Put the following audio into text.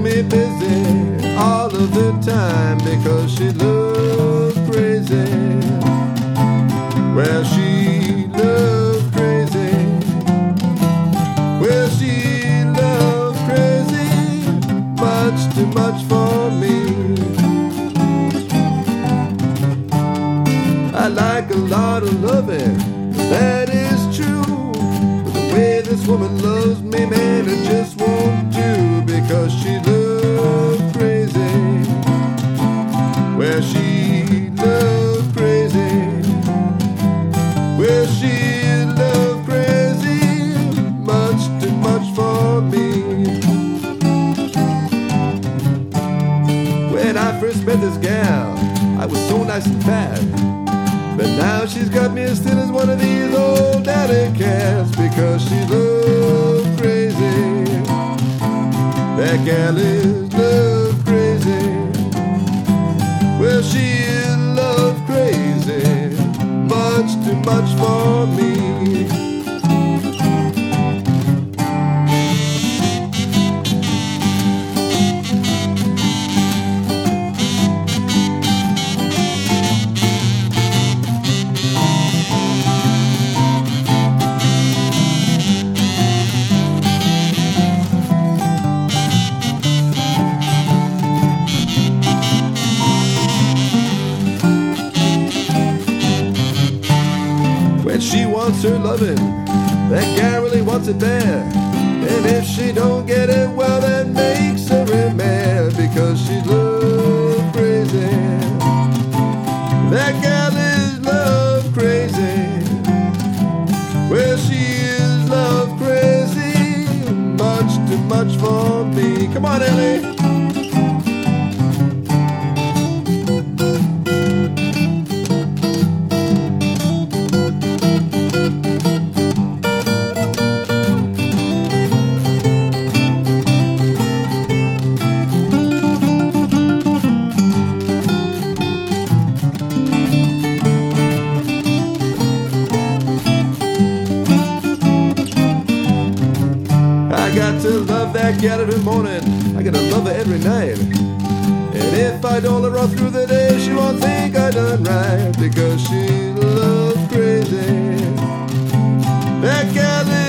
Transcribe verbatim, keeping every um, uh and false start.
me busy all of the time because she loves crazy. Well, she loves crazy. Well, she loves crazy, much too much for me. I like a lot of loving, that is true. But the way this woman loves me, man, it just won't do because she loves crazy. Well, she loves crazy. Well, she loves crazy, much too much for me. When I first met this gal, I was so nice and fat. But now she's got me as thin as one of these old daddy cats because she loves crazy. That gal is love crazy. Well, she is love crazy, much too much for me. When she wants her loving, that gal really wants it bad. And if she don't get it, well, that makes her real mad because she love crazy. That gal is love crazy. Well, she is love crazy, much too much for me. Come on, Ellie. I got to love that gal every morning. I gotta love her every night. And if I don't let her all through the day, she won't think I done right because she loves crazy. That gal is